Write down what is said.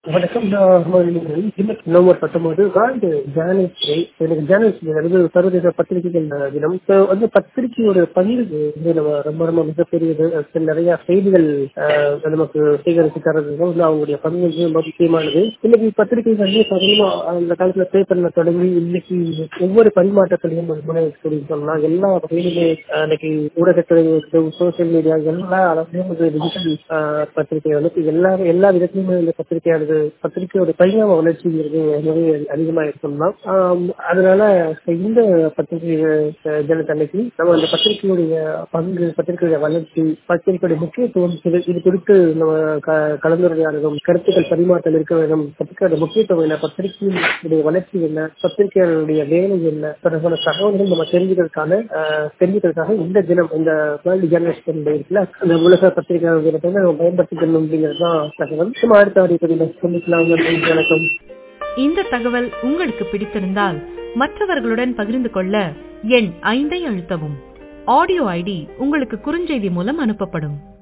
வணக்கம். நான் November 19 world journalist டே. எனக்கு ஜேர்னலிஸ்ட் சர்வதேச பத்திரிகைகள் தினம். பத்திரிகையோட பங்கு நம்ம ரொம்ப ரொம்ப மிகப்பெரியது. நிறைய செய்திகள் நமக்கு சேகரித்து தரது அவங்களுடைய பங்கு ரொம்ப முக்கியமானது. இன்னைக்கு பத்திரிகைகள் அந்த காலத்துல பேப்பர்ல தொடங்கி இன்னைக்கு ஒவ்வொரு பரிமாற்றத்திலையும் சொல்லலாம். எல்லா வகையிலுமே இன்னைக்கு ஊடகத்துறை, சோசியல் மீடியா எல்லா அளவிலும் டிஜிட்டல் பத்திரிகை வந்து எல்லா விதத்திலுமே இந்த பத்திரிகையோட பரிணாம வளர்ச்சிங்கிறது ரொம்பவே அதிகமா இருக்கணும். அதனால இந்த பத்திரிகை தினத்தன்னைக்கு நம்ம அந்த பத்திரிகையுடைய பங்கு, பத்திரிகையுடைய வளர்ச்சி, பத்திரிகையுடைய முக்கியத்துவம் இது குறித்து நம்ம கலந்துரையாடணும், கருத்துக்கள் பரிமாற்றம் இருக்க வேண்டும். பத்திரிகையோட முக்கியத்துவம் என்ன, பத்திரிகையுடைய வளர்ச்சி என்ன, பத்திரிகைகளுடைய வேலை என்ன, தொடர்பான தகவல்கள் நம்ம தெரிஞ்சுக்கிறதுக்காக இந்த தினம், இந்த வேர்ல்டு ஜேர்னலிஸ்ட் டே இருக்குல்ல, அந்த உலக பத்திரிகை தினத்தை நம்ம பயன்படுத்திக்கணும் அப்படிங்கிறது தான் தகவல். நம்ம அடுத்த சொல்லிக்கலாம். வணக்கம். இந்த தகவல் உங்களுக்கு பிடித்திருந்தால் மற்றவர்களுடன் பகிர்ந்து கொள்ள எண் 5 அழுத்தவும். ஆடியோ ஐடி உங்களுக்கு குறுஞ்செய்தி மூலம் அனுப்பப்படும்.